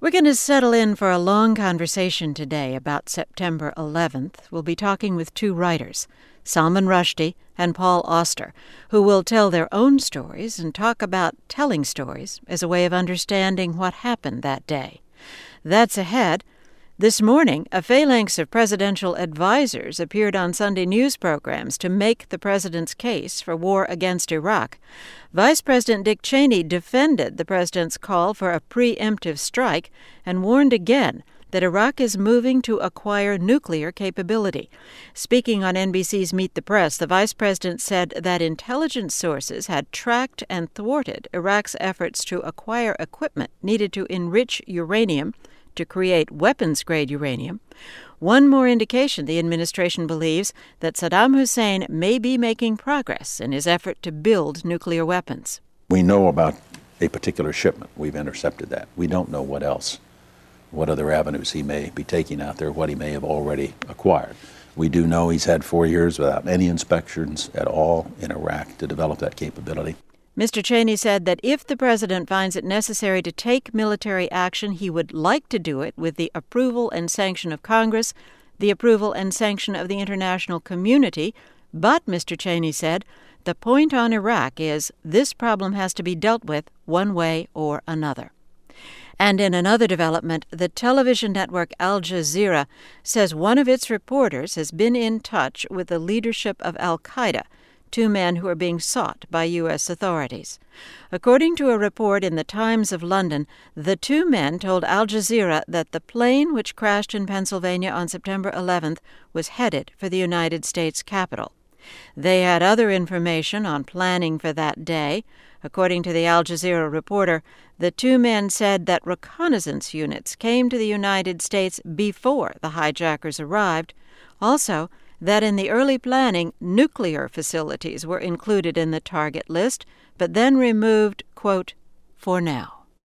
We're going to settle in for a long conversation today about September 11th. We'll be talking with two writers, Salman Rushdie and Paul Auster, who will tell their own stories and talk about telling stories as a way of understanding what happened that day. That's ahead. This morning, a phalanx of presidential advisers appeared on Sunday news programs to make the president's case for war against Iraq. Vice President Dick Cheney defended the president's call for a preemptive strike and warned again that Iraq is moving to acquire nuclear capability. Speaking on NBC's Meet the Press, the vice president said that intelligence sources had tracked and thwarted Iraq's efforts to acquire equipment needed to enrich uranium to create weapons-grade uranium. One more indication the administration believes that Saddam Hussein may be making progress in his effort to build nuclear weapons. We know about a particular shipment. We've intercepted that. We don't know what else, what other avenues he may be taking out there, what he may have already acquired. We do know he's had 4 years without any inspections at all in Iraq to develop that capability. Mr. Cheney said that if the president finds it necessary to take military action, he would like to do it with the approval and sanction of Congress, the approval and sanction of the international community. But, Mr. Cheney said, the point on Iraq is this problem has to be dealt with one way or another. And in another development, the television network Al Jazeera says one of its reporters has been in touch with the leadership of al-Qaeda, two men who are being sought by U.S. authorities. According to a report in the Times of London, the two men told Al Jazeera that the plane which crashed in Pennsylvania on September 11th was headed for the United States Capitol. They had other information on planning for that day. According to the Al Jazeera reporter, the two men said that reconnaissance units came to the United States before the hijackers arrived. Also, that in the early planning, nuclear facilities were included in the target list, but then removed, quote, for now.